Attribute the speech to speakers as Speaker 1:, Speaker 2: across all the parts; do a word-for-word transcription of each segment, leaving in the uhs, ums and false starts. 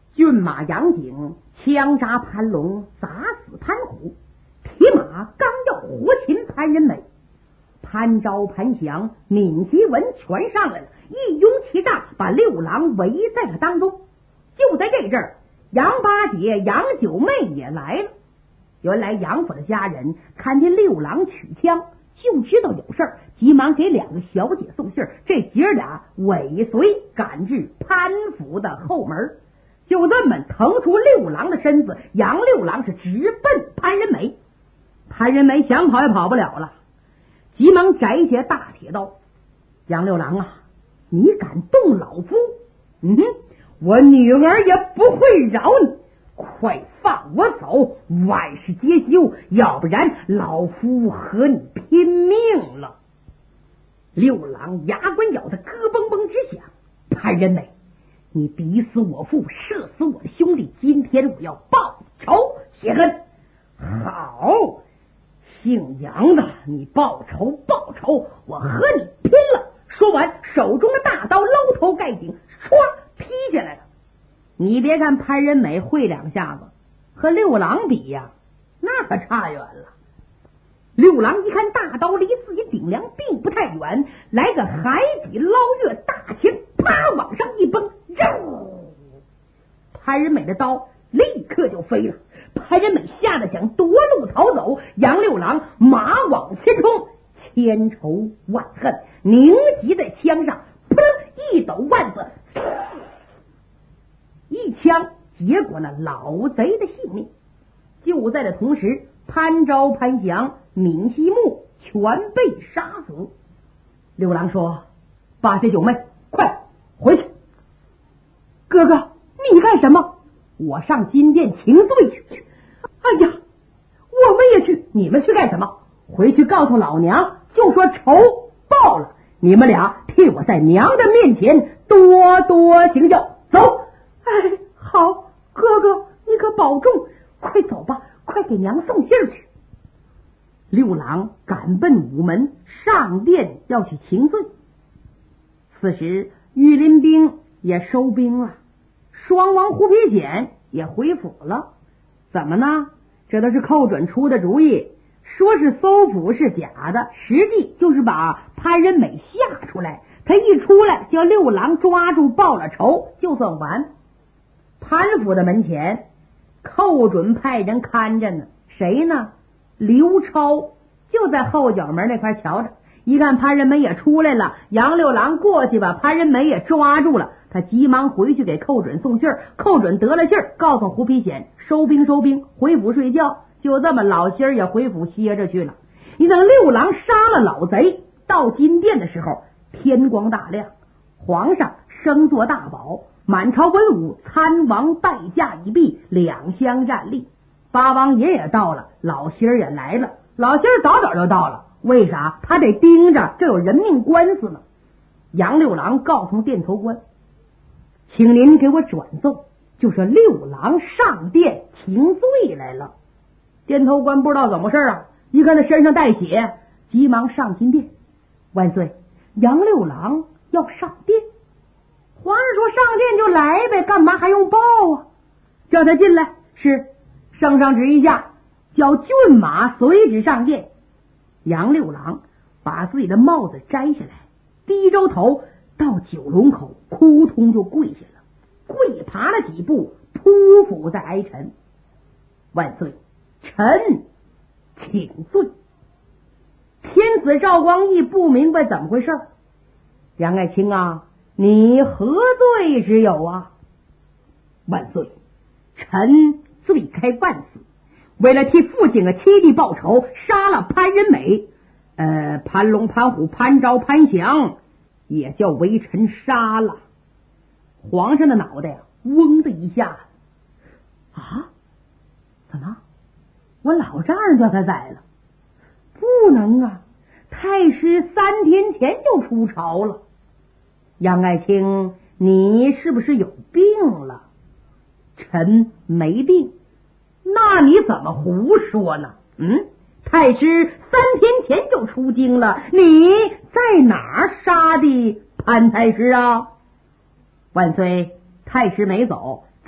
Speaker 1: 骏马杨景枪扎潘龙，砸死潘虎，铁马刚要活擒潘仁美，潘昭、潘祥、闵其文全上来了，一拥其上，把六郎围在了当中。就在这阵儿，杨八姐、杨九妹也来了。原来杨府的家人看见六郎取枪，就知道有事儿，急忙给两个小姐送信儿。这姐儿俩尾随赶至潘府的后门，就这么腾出六郎的身子，杨六郎是直奔潘仁美。潘仁美想跑也跑不了了，急忙摘下大铁刀。杨六郎啊，你敢动老夫，嗯哼，我女儿也不会饶你，快放我走，万事皆休，要不然老夫和你拼命了。六郎牙关咬得咯嘣嘣直响，潘仁美，你逼死我父，射死我的兄弟，今天我要报仇雪恨。好，姓杨的，你报仇报仇，我和你拼了。说完，手中的大刀搂头盖顶，唰劈下来了。你别看潘仁美会两下子，和六郎比呀，那可差远了。六郎一看大刀离自己顶梁并不太远，来个海底捞月大枪，啪往上一崩，肉！潘仁美的刀立刻就飞了。潘仁美吓得想夺路逃走，杨六郎马往前冲，千仇万恨凝集在枪上，噗一抖腕子，一枪结果了老贼的性命。就在这同时，潘昭、潘祥、闵西木全被杀死。六郎说：八姐九妹，快回去。哥哥，你干什么？我上金殿请罪去。哎呀，我们也去。你们去干什么？回去告诉老娘，就说仇报了，你们俩替我在娘的面前多多行孝。走。哎，好，哥哥你可保重，快走吧，快给娘送信去。六郎赶奔午门，上殿要去请罪。此时御林兵也收兵了，双王胡皮简也回府了。怎么呢？这都是寇准出的主意，说是搜捕是假的，实际就是把潘仁美吓出来，他一出来叫六郎抓住报了仇，就算完。潘府的门前寇准派人看着呢，谁呢？刘超就在后角门那块瞧着，一看潘仁美也出来了，杨六郎过去把潘仁美也抓住了，他急忙回去给寇准送信儿。寇准得了信儿，告诉胡皮显收兵收兵，回府睡觉。就这么老心儿也回府歇着去了。你等六郎杀了老贼，到金殿的时候天光大亮，皇上升座大宝，满朝文武参王拜驾已毕，两相站立。八王爷也到了，老心儿也来了。老心儿早早就到了，为啥？他得盯着，这有人命官司呢。杨六郎告诉殿头官，请您给我转奏，就说六郎上殿请罪来了。殿头官不知道怎么回事啊，一看他身上带血，急忙上金殿。万岁，杨六郎要上殿。皇上说上殿就来呗，干嘛还用报啊？叫他进来。是，圣上旨意下，叫骏马随之上殿。杨六郎把自己的帽子摘下来，低着头到九龙口，扑通就跪下了，跪爬了几步，匍匐在哀臣。万岁，臣请罪。天子赵光义不明白怎么回事。杨爱卿啊，你何罪之有啊？万岁，臣罪开万死，为了替父亲和妻弟报仇，杀了潘仁美，呃，潘龙、潘虎、潘昭、潘祥也叫为臣杀了。皇上的脑袋呀，嗡的一下啊！怎么？我老丈人叫他宰了？不能啊！太师三天前就出朝了。杨爱卿，你是不是有病了？臣没病。那你怎么胡说呢？嗯，太师三天前就出京了，你在哪儿杀的潘太师啊？万岁，太师没走，在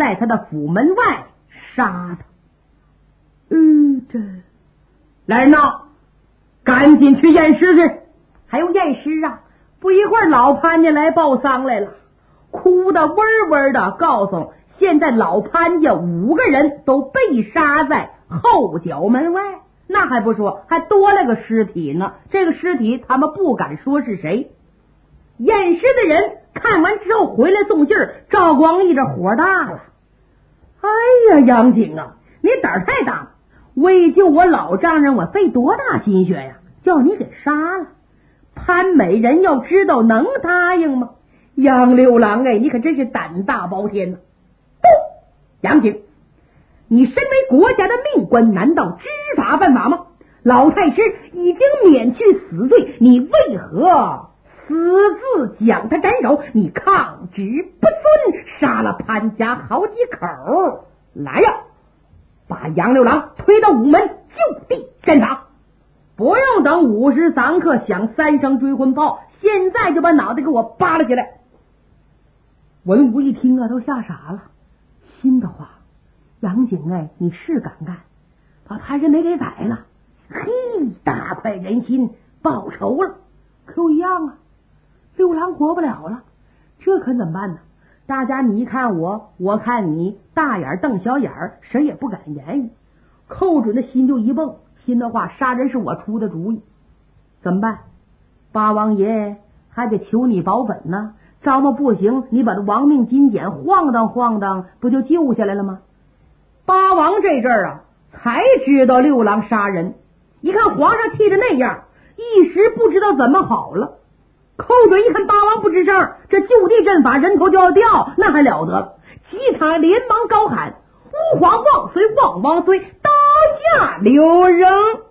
Speaker 1: 在他的府门外杀他。嗯，这来人呐，赶紧去验尸去！还用验尸啊？不一会儿，老潘家来报丧来了，哭得嗡嗡的，告诉现在老潘家五个人都被杀在后角门外。那还不说，还多了个尸体呢。这个尸体他们不敢说是谁。验尸的人看完之后回来送信儿，赵光义这火大了。哎呀，杨景啊，你胆儿太大了！为救我老丈人，我费多大心血呀，叫你给杀了。潘美人要知道能答应吗？杨六郎哎，你可真是胆大包天呐！不，杨景，你身为国家的命官，难道知法犯法吗？老太师已经免去死罪，你为何私自将他斩首？你抗旨不遵，杀了潘家好几口。来呀，把杨六郎推到午门，就地斩杀！不用等五时三刻响三声追魂炮，现在就把脑袋给我扒拉起来！文武一听啊，都吓傻了，心的话，杨景哎，你是敢干，把潘仁美给宰了，嘿，大快人心，报仇了。可又一样啊，六郎活不了了，这可怎么办呢？大家你一看我，我看你，大眼瞪小眼儿，谁也不敢言语。寇准的心就一蹦，心的话，杀人是我出的主意，怎么办？八王爷还得求你保本呢，招么不行，你把这亡命金简晃荡晃荡，不就救下来了吗？八王这阵儿啊，才知道六郎杀人，一看皇上气的那样，一时不知道怎么好了。寇准一看八王不吱声，这就地阵法，人头就要掉，那还了得了！其他连忙高喊：吾皇万岁，万万岁！刀下留人！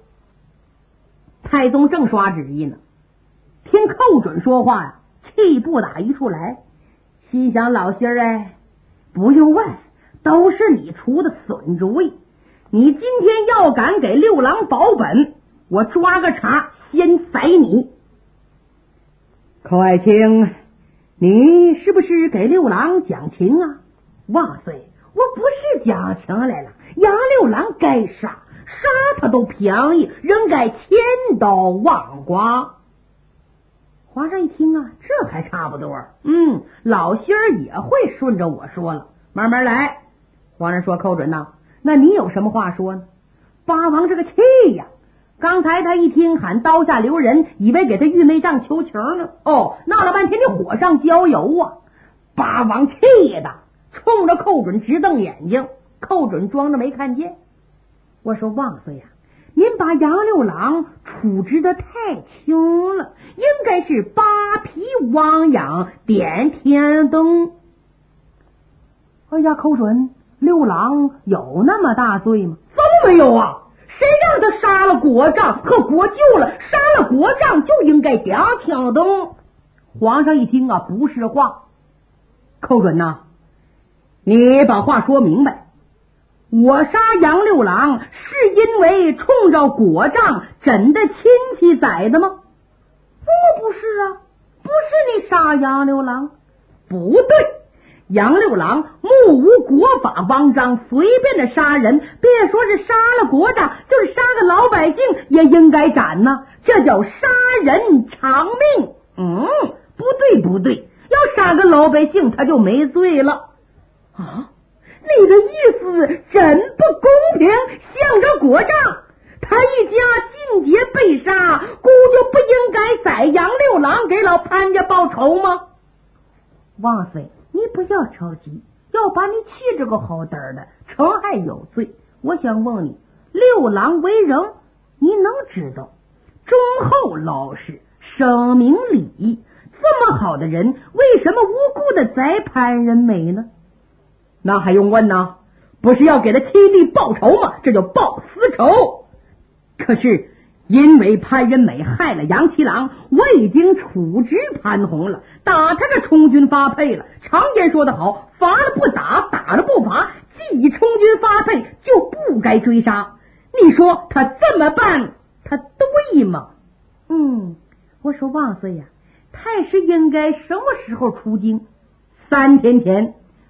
Speaker 1: 太宗正刷旨意呢，听寇准说话呀，气不打一处来，心想老心儿哎，不用问，都是你出的损主意。你今天要敢给六郎保本，我抓个茬先宰你。寇爱卿，你是不是给六郎讲情啊？万岁，我不是讲情来了，杨六郎该杀，杀他都便宜，仍该千刀万剐。皇上一听啊，这还差不多，嗯，老心儿也会顺着我说了，慢慢来。皇上说：寇准呐，那你有什么话说呢？八王这个气呀，刚才他一听喊刀下留人，以为给他玉梅杖求情呢，哦，闹了半天你火上浇油啊！八王气的冲着寇准直瞪眼睛，寇准装着没看见。我说万岁呀，您把杨六郎处置的太轻了，应该是八皮汪洋点天灯。哎呀，寇准，六郎有那么大罪吗？都没有啊！谁让他杀了国丈和国舅了？杀了国丈就应该点天灯。皇上一听啊，不是话。寇准呐，你把话说明白。我杀杨六郎是因为冲着国丈朕的亲戚宰的吗？不不是啊，不是你杀杨六郎。不对，杨六郎目无国法汪章，随便的杀人，别说是杀了国丈，就是杀个老百姓也应该斩呢，这叫杀人偿命。嗯，不对不对，要杀个老百姓他就没罪了啊！你的意思真不公平，向着国丈他一家尽皆被杀，姑就不应该宰杨六郎给老潘家报仇吗？万岁，你不要着急，要把你气这个好歹的，成还有罪。我想问你，六郎为人你能知道，忠厚老实，深明礼义，这么好的人，为什么无辜的宰潘仁美呢？那还用问呢？不是要给他七弟报仇吗？这叫报私仇。可是因为潘仁美害了杨七郎，我已经处置潘洪了，打他个充军发配了。常言说得好，罚了不打，打了不罚，既已充军发配，就不该追杀。你说他这么办，他对吗？嗯，我说万岁呀，太师应该什么时候出京？三天前。那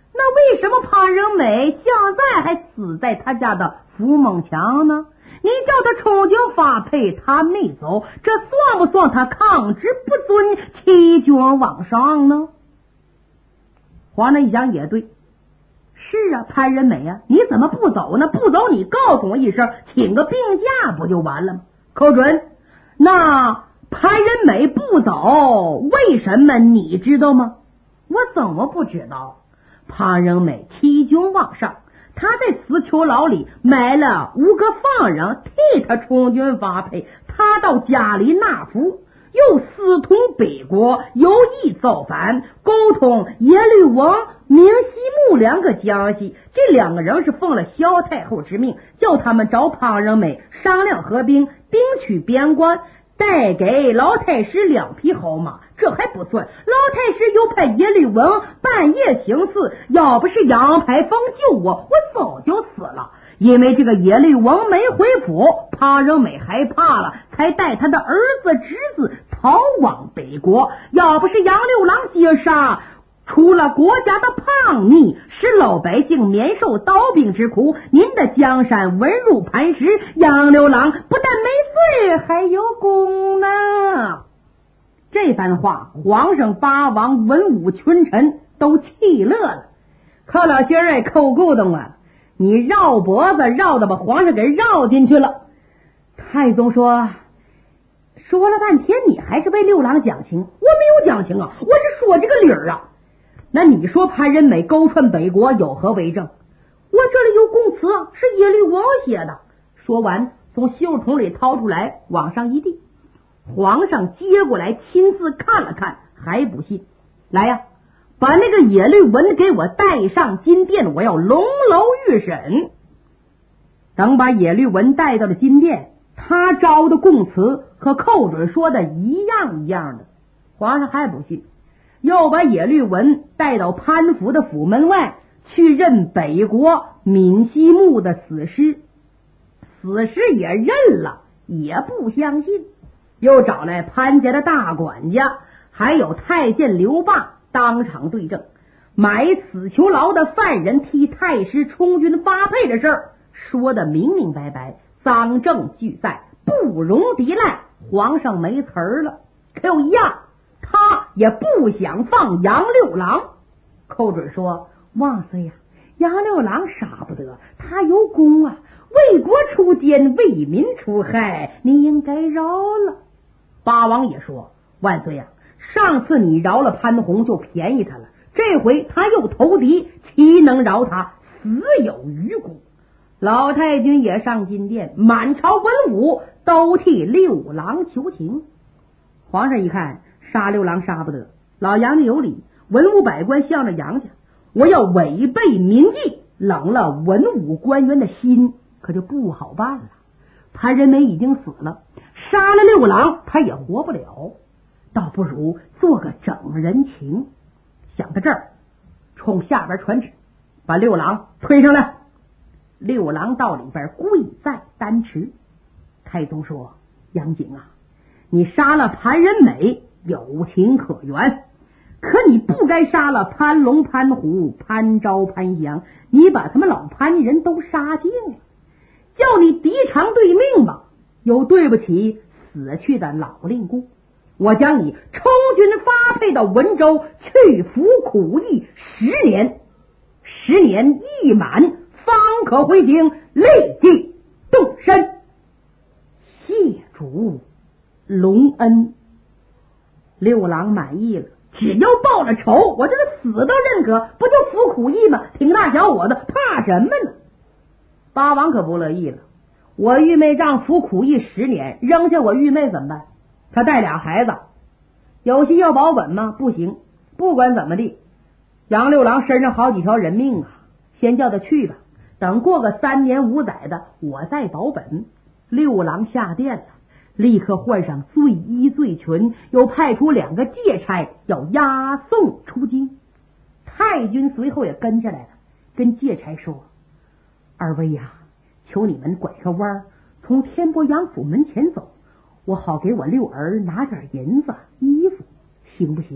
Speaker 1: 为什么潘仁美现在还死在他家的福梦墙呢？你叫他充军发配，他没走，这算不算他抗旨不遵，欺君罔上呢？皇上一想也对，是啊，潘仁美啊，你怎么不走呢？不走你告诉我一声，请个病假不就完了吗？寇准，那潘仁美不走，为什么你知道吗？我怎么不知道？潘仁美欺君罔上，他在死囚牢里买了五个犯人替他充军发配，他到家里纳福，又私通北国，有意造反，沟通耶律王、明西木两个江西，这两个人是奉了萧太后之命，叫他们找潘仁美商量合兵，兵取边关，带给老太师两匹好马。这还不算，老太师又派耶律文半夜行刺，要不是杨排风救我，我早就死了。因为这个耶律文没回府，潘仁美害怕了，才带他的儿子侄子逃往北国。要不是杨六郎接杀，除了国家的叛逆，使老百姓免受刀兵之苦，您的江山稳如磐石，杨六郎不但没罪，还有功呢。这番话，皇上、八王、文武群臣都气乐了。寇老仙儿，寇顾东啊，你绕脖子绕的把皇上给绕进去了。太宗说，说了半天你还是为六郎讲情，我没有讲情啊，我是说这个理儿啊。那你说潘仁美勾串北国有何为证？我这里有供词，是耶律王写的。说完从袖筒里掏出来往上一递，皇上接过来亲自看了看，还不信。来呀，把那个耶律文给我带上金殿，我要龙楼御审。等把耶律文带到了金殿，他招的供词和寇准说的一样一样的，皇上还不信，又把耶律文带到潘福的府门外去认北国闵西木的死尸，死尸也认了，也不相信。又找来潘家的大管家还有太监刘霸当场对证，买死囚牢的犯人替太师充军发配的事儿说的明明白白，赃证俱在，不容抵赖。皇上没词儿了，可有一样，他也不想放杨六郎。寇准说，万岁呀，杨六郎杀不得，他有功啊，为国出奸，为民除害，你应该饶了。八王也说，万岁呀，上次你饶了潘洪就便宜他了，这回他又投敌，岂能饶他？死有余辜。老太君也上金殿，满朝文武都替六郎求情。皇上一看，杀六郎杀不得，老杨家有理，文武百官向着杨家，我要违背民纪，冷了文武官员的心，可就不好办了。潘仁美已经死了，杀了六郎他也活不了，倒不如做个整人情。想到这儿，冲下边传旨，把六郎推上来。六郎到里边跪在丹池。太宗说，杨景啊，你杀了潘仁美有情可原，可你不该杀了潘龙、潘虎、潘昭、潘祥，你把他们老潘家人都杀尽了，叫你敌偿对命吧，又对不起死去的老令姑。我将你充军发配到文州去服苦役十年，十年一满方可回京，立即动身。谢主隆恩。六郎满意了，只要报了仇，我这个死都认可，不就服苦役吗？挺大小伙子怕什么呢？八王可不乐意了，我玉妹丈服苦役十年，扔下我玉妹怎么办？他带俩孩子，有心要保本吗？不行。不管怎么地，杨六郎身上好几条人命啊，先叫他去吧，等过个三年五载的，我再保本。六郎下殿了，立刻换上罪衣罪裙，又派出两个借差要押送出京。太君随后也跟下来了，跟借差说，二位呀，求你们拐个弯，从天波杨府门前走，我好给我六儿拿点银子衣服，行不行？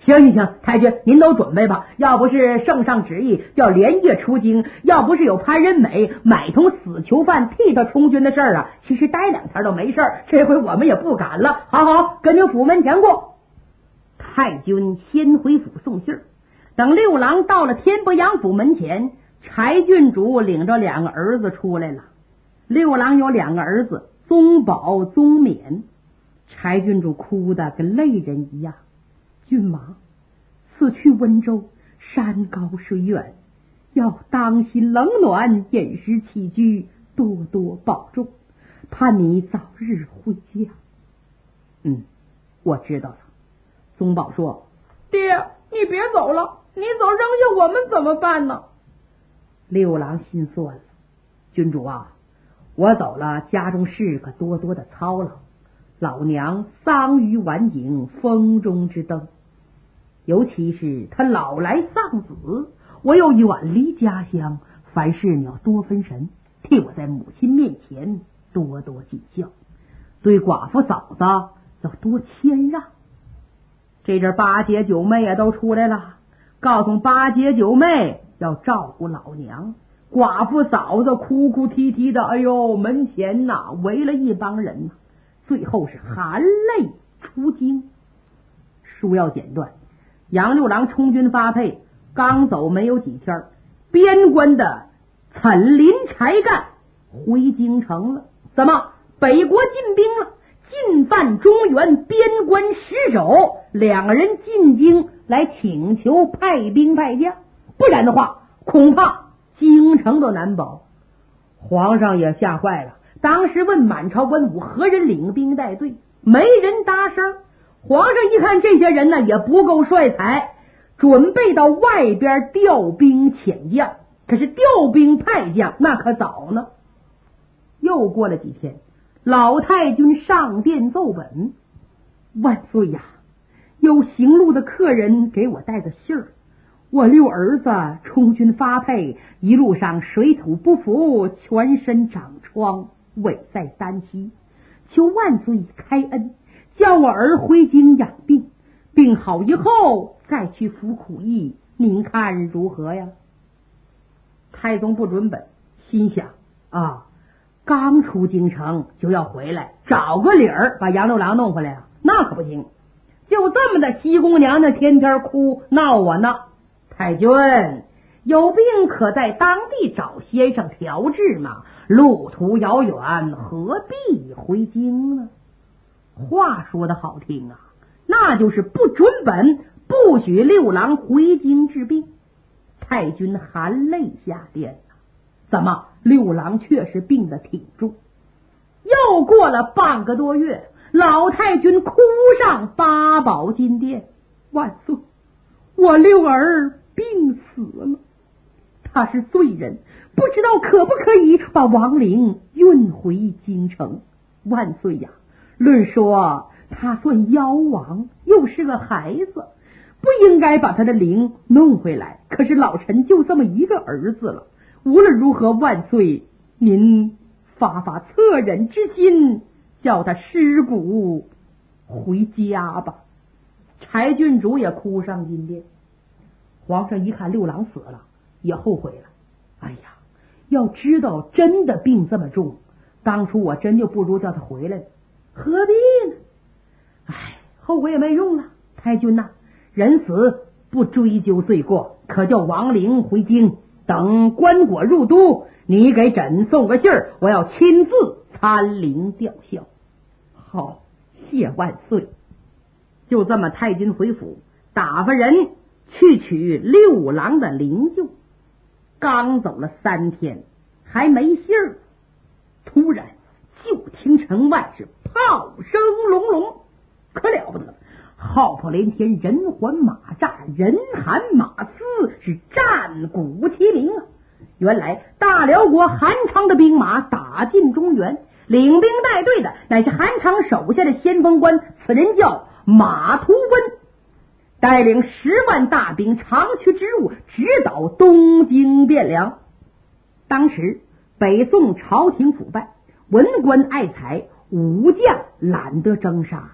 Speaker 1: 行行行，太君您都准备吧，要不是圣上旨意叫连夜出京，要不是有潘仁美买通死囚犯替他充军的事儿啊，其实待两天都没事儿，这回我们也不敢了。好好，跟着府门前过。太君先回府送信儿，等六郎到了天波阳府门前，柴郡主领着两个儿子出来了。六郎有两个儿子，宗保、宗勉。柴郡主哭得跟泪人一样。骏马，此去温州，山高水远，要当心冷暖，饮食起居多多保重，盼你早日回家。嗯，我知道了。宗保说：爹，你别走了，你走扔下我们怎么办呢？六郎心酸了。郡主啊，我走了，家中事可多多的操劳，老娘丧于晚景，风中之灯，尤其是他老来丧子，我又远离家乡，凡事你要多分神，替我在母亲面前多多尽孝，对寡妇嫂子要多谦让。这阵八姐九妹也都出来了，告诉八姐九妹要照顾老娘。寡妇嫂子哭哭啼啼的，哎呦，门前呐围了一帮人呐，最后是含泪出京。书要简短，杨六郎充军发配，刚走没有几天，边关的岑林柴干回京城了。怎么北国进兵了？进犯中原边关失守，两个人进京来请求派兵派将，不然的话恐怕京城都难保。皇上也吓坏了，当时问满朝文武何人领兵带队，没人搭声。皇上一看这些人呢也不够帅才，准备到外边调兵遣将，可是调兵派将那可早呢。又过了几天，老太君上殿奏本：万岁呀，有行路的客人给我带的信儿，我六儿子充军发配，一路上水土不服，全身长疮，危在旦夕，求万岁开恩，叫我儿回京养病，病好以后再去服苦役，您看如何呀？太宗不准本，心想啊，刚出京城就要回来，找个理儿把杨六郎弄回来啊，那可不行。就这么的，西宫娘娘天天哭闹我呢。太君，有病可在当地找先生调治嘛，路途遥远，何必回京呢？话说的好听啊，那就是不准本，不许六郎回京治病。太君含泪下殿啊，怎么六郎确实病得挺重。又过了半个多月，老太君哭上八宝金殿：万岁，我六儿病死了，他是罪人，不知道可不可以把亡灵运回京城。万岁呀，论说他算夭亡，又是个孩子，不应该把他的灵弄回来，可是老臣就这么一个儿子了，无论如何，万岁您发发恻忍之心，叫他尸骨回家吧。柴郡主也哭上金殿。皇上一看六郎死了，也后悔了。哎呀，要知道真的病这么重，当初我真就不如叫他回来了，何必呢？哎，后悔也没用了。太君呐，人死不追究罪过，可叫亡灵回京，等棺椁入都，你给朕送个信儿，我要亲自参灵吊孝。好，谢万岁。就这么，太君回府，打发人去取六郎的灵柩。刚走了三天，还没信儿，突然就听城外是炮声隆隆，可了不得，号炮连天，人环马扎，人喊马嘶，是战鼓齐鸣啊！原来大辽国韩昌的兵马打进中原，领兵带队的乃是韩昌手下的先锋官，此人叫马图温，带领十万大兵长驱直入，直捣东京汴梁。当时北宋朝廷腐败，文官爱财，武将懒得征杀，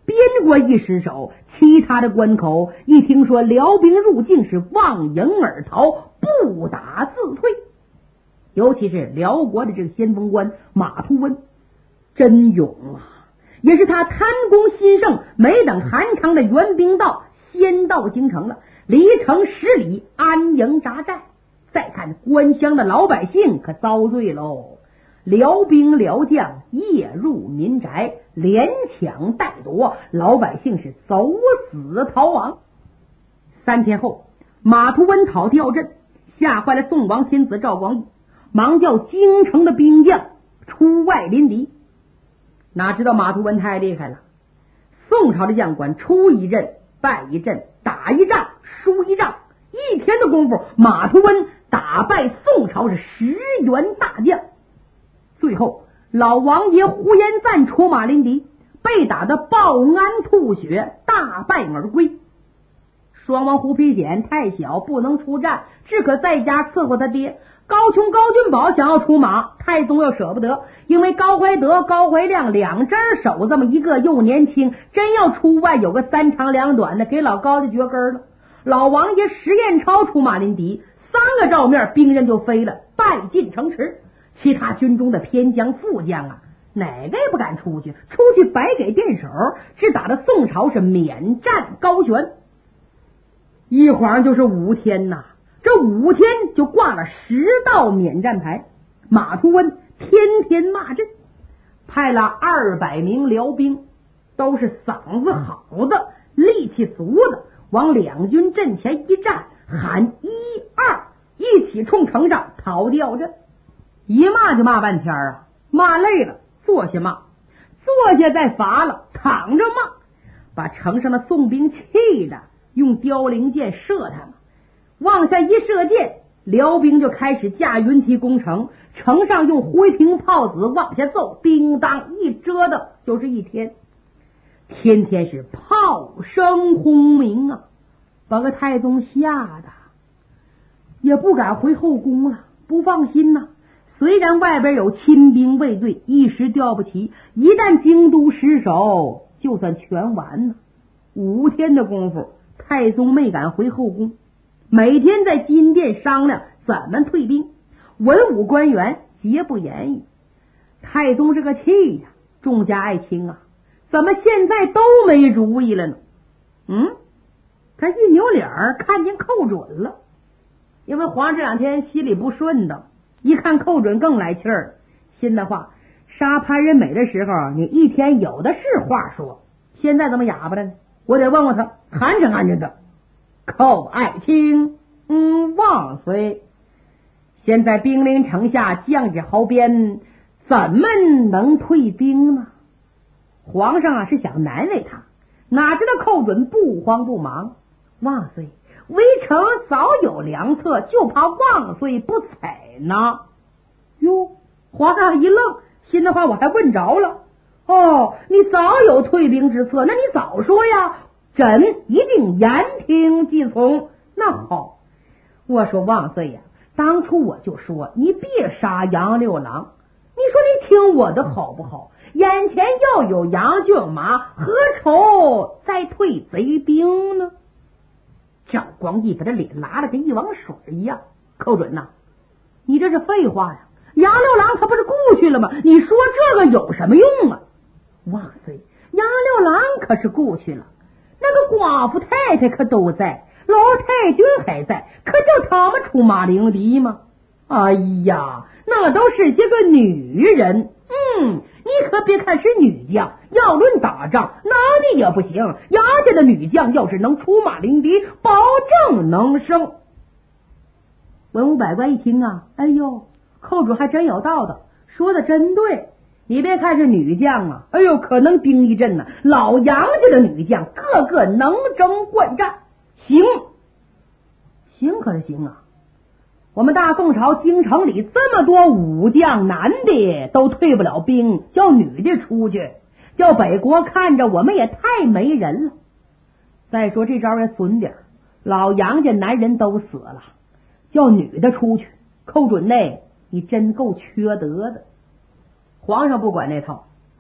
Speaker 1: 边国一失守，其他的关口一听说辽兵入境，是望迎而逃，不打自退。尤其是辽国的这个先锋官马图温，真勇啊！也是他贪功心盛，没等韩昌的援兵到，先到京城了，离城十里安营扎寨。再看关乡的老百姓可遭罪喽，辽兵辽将夜入民宅，连抢带夺，老百姓是走死逃亡。三天后，马图温讨吊阵，吓坏了宋王天子赵光义，忙叫京城的兵将出外临敌。哪知道马图温太厉害了，宋朝的将官出一阵败一阵，打一仗输一仗，一天的功夫，马图温打败宋朝是十员大将。最后老王爷呼延赞出马临敌，被打得抱鞍吐血，大败而归。双王胡丕显太小不能出战，只可在家伺候他爹。高琼、高君宝想要出马，太宗又舍不得，因为高怀德、高怀亮两只手这么一个又年轻，真要出外有个三长两短的，给老高就绝根了。老王爷石彦超出马临敌，三个照面兵刃就飞了，败进城池。其他军中的偏将副将啊，哪个也不敢出去，出去白给电手，只打得宋朝是免战高悬。一晃就是五天呐，这五天就挂了十道免战牌。马图温天天骂阵，派了二百名辽兵，都是嗓子好的、力气足的，往两军阵前一站，喊一二，一起冲城上逃吊阵。一骂就骂半天啊，骂累了坐下骂，坐下再乏了躺着骂，把城上的宋兵气的用凋零箭射他们，往下一射箭，辽兵就开始架云梯攻城，城上用灰瓶炮子往下揍，叮当一折腾就是一天，天天是炮声轰鸣啊，把个太宗吓得也不敢回后宫了，不放心呐。虽然外边有亲兵卫队，一时调不齐，一旦京都失守，就算全完了。五天的功夫，太宗没敢回后宫，每天在金殿商量怎么退兵，文武官员皆不言语。太宗这个气呀，众家爱卿啊，怎么现在都没主意了呢？嗯，他一扭脸看见寇准了，因为皇上这两天心里不顺的，一看寇准更来气儿，心的话，杀潘仁美的时候你一天有的是话说，现在怎么哑巴了呢？我得问问他，寒碜寒碜的。寇爱卿，嗯，万岁。现在兵临城下，将至壕边，怎么能退兵呢？皇上啊是想难为他，哪知道寇准不慌不忙。万岁，微臣早有良策，就怕万岁不采呢。哟，皇上一愣，心的话我还问着了。哦，你早有退兵之策，那你早说呀，朕一定言听计从。那好，我说万岁呀，当初我就说你别杀杨六郎，你说你听我的好不好？眼前要有杨骏马，何愁再退贼兵呢？赵光义把他脸拉了跟一汪水一样。寇准呐，你这是废话呀，杨六郎他不是故去了吗？你说这个有什么用啊？万岁，杨六郎可是故去了，那个寡妇太太可都在，老太君还在，可叫他们出马领敌吗？哎呀，那都是些个女人。嗯，你可别看是女将，要论打仗哪里也不行，杨家的女将要是能出马领敌，保证能胜。文武百官一听啊，哎呦，寇主还真有道的，说的真对。你别看是女将啊，哎呦，可能兵一阵呢、啊。老杨家的女将个个能征惯战，行，行可是行啊。我们大宋朝京城里这么多武将，男的都退不了兵，叫女的出去，叫北国看着我们也太没人了。再说这招也损点，老杨家男人都死了，叫女的出去，寇准内你真够缺德的。皇上不管那套，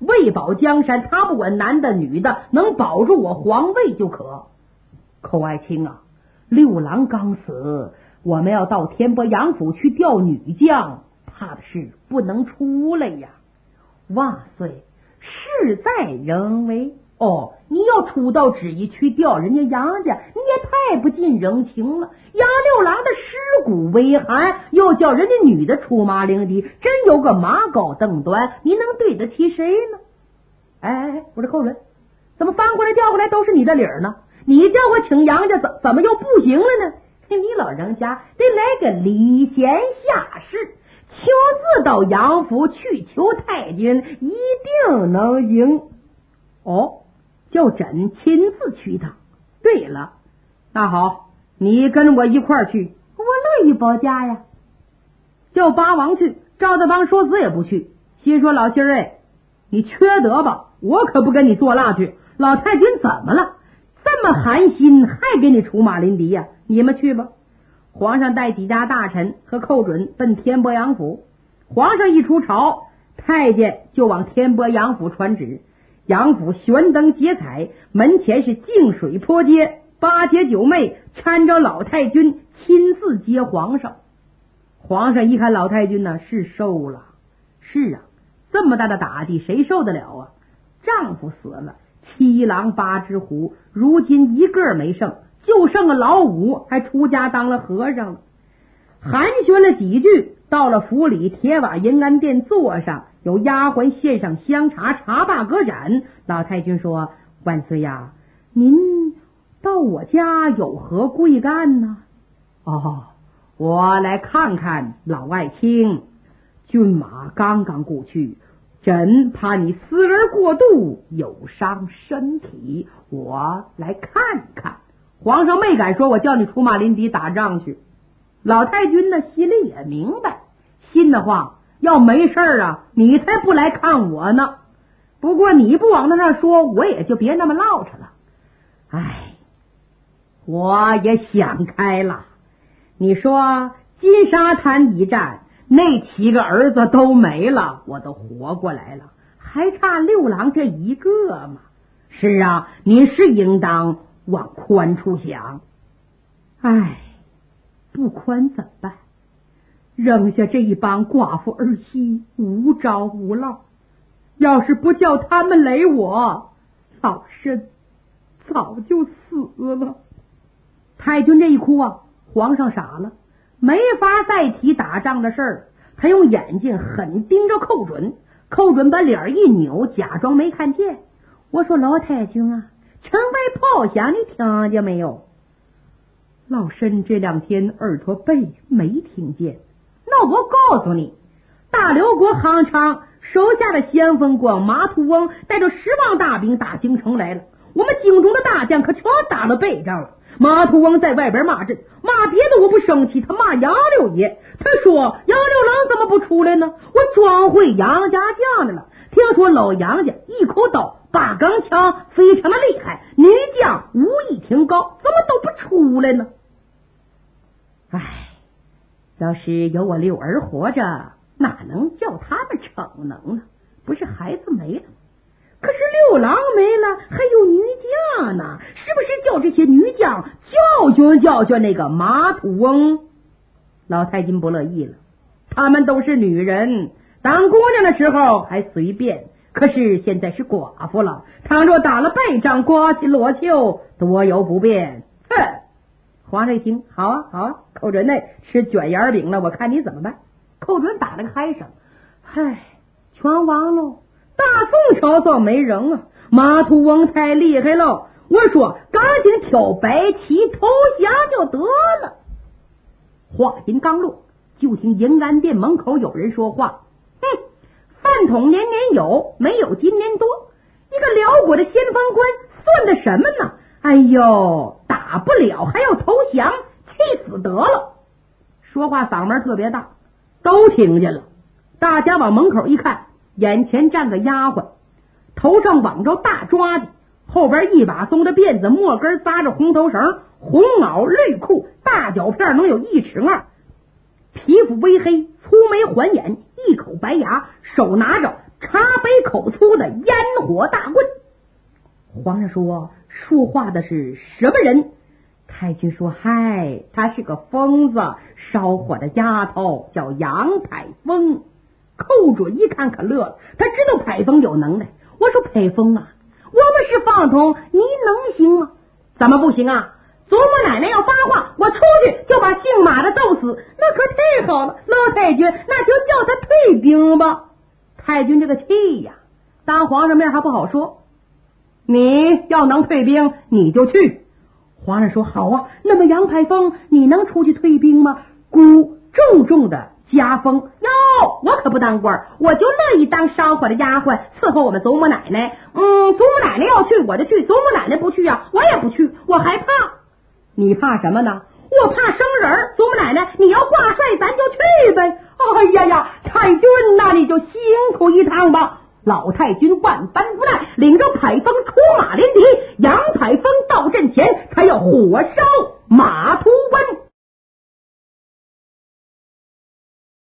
Speaker 1: 为保江山，他不管男的女的，能保住我皇位就可。寇爱卿啊，六郎刚死，我们要到天波杨府去调女将，怕的是不能出来呀。万岁，事在人为。哦，你要出道旨意去调人家杨家，你也太不近人情了。杨六郎的尸骨微寒，又叫人家女的出马领敌，真有个马高凳短，你能对得起谁呢？哎哎哎，我说寇准，怎么翻过来调过来都是你的理儿呢？你叫我请杨家，怎怎么又不行了呢？你老人家得来个礼贤下士，亲自到杨府去求太君，一定能赢。哦，叫朕亲自去一趟。对了，那好，你跟我一块儿去。我乐意保驾呀。叫八王去，赵德邦说死也不去，心说老心儿哎，你缺德吧？我可不跟你做蜡去。老太君怎么了？这么寒心，还给你出马临敌呀？你们去吧。皇上带几家大臣和寇准奔天波杨府。皇上一出朝，太监就往天波杨府传旨。杨府悬灯结彩，门前是净水坡街，八姐九妹搀着老太君亲自接皇上。皇上一看老太君呢，是瘦了。是啊，这么大的打击谁受得了啊？丈夫死了，七狼八只虎，如今一个没剩，就剩个老五还出家当了和尚了。寒暄了几句，到了府里铁瓦银安殿坐上，有丫鬟献上香茶，茶罢歌盏。老太君说：万岁呀，您到我家有何贵干呢？哦，我来看看老爱卿，骏马刚刚过去，朕怕你思而过度，有伤身体，我来看看。皇上没敢说我叫你出马临敌打仗去。老太君呢，心里也明白，心的话要没事啊，你才不来看我呢。不过你不往那上说，我也就别那么唠扯了。哎，我也想开了。你说金沙滩一战，那七个儿子都没了，我都活过来了，还差六郎这一个嘛。是啊，你是应当往宽处想。哎，不宽怎么办？扔下这一帮寡妇儿媳无着无落，要是不叫他们累我，老身早就死了。太君这一哭啊，皇上傻了，没法再提打仗的事儿。他用眼睛狠盯着寇准，寇准把脸一扭，假装没看见。我说老太君啊，城外炮响，你听见没有？老身这两天耳朵背没听见。那我告诉你，大刘国行长手下的先锋官马图翁带着十万大兵打京城来了，我们京中的大将可全打了败仗了。马图翁在外边骂阵，骂别的我不生气，他骂杨六爷。他说杨六郎怎么不出来呢？我装会杨家将的了。听说老杨家一口刀八钢枪非常的厉害，女将武艺挺高，怎么都不出来呢？唉，要是有我六儿活着，哪能叫他们逞能呢？不是孩子没了，可是六郎没了，还有女将呢，是不是叫这些女将教训教训那个马土翁？老太君不乐意了，他们都是女人，当姑娘的时候还随便，可是现在是寡妇了，倘若打了败仗，刮起裸袖，多有不便。哼！皇上一听，好啊好啊，寇准内吃卷圆饼了，我看你怎么办。寇准打了个嗨声，嗨，全完喽，大宋朝算没人啊，马图翁太厉害了，我说赶紧挑白旗投降就得了。话音刚落，就听银安殿门口有人说话：哼，饭桶年年有，没有今年多，一个辽国的先锋官算的什么呢？哎呦，打不了还要投降，气死得了。说话嗓门特别大，都听见了。大家往门口一看，眼前站个丫鬟，头上绑着大抓的，后边一把松的辫子，末根扎着红头绳，红袄绿裤，大脚片能有一尺二，皮肤微黑，粗眉环眼，一口白牙，手拿着茶杯口粗的烟火大棍。皇上说，说话的是什么人？太君说，嗨，他是个疯子，烧火的丫头叫杨排风。寇准一看可乐了，他知道排风有能耐。我说排风啊，我们是房童，你能行吗？怎么不行啊？祖母奶奶要发话，我出去就把姓马的揍死，那可太好了。老太君，那就叫他退兵吧。太君这个气呀，当皇上面还不好说。你要能退兵，你就去。皇上说，好啊。那么杨排风，你能出去退兵吗？孤重重的加封，哟，我可不当官，我就乐意当烧火的丫鬟，伺候我们祖母奶奶。嗯，祖母奶奶要去我就去，祖母奶奶不去啊，我也不去，我还怕。你怕什么呢？我怕生人。祖母奶奶，你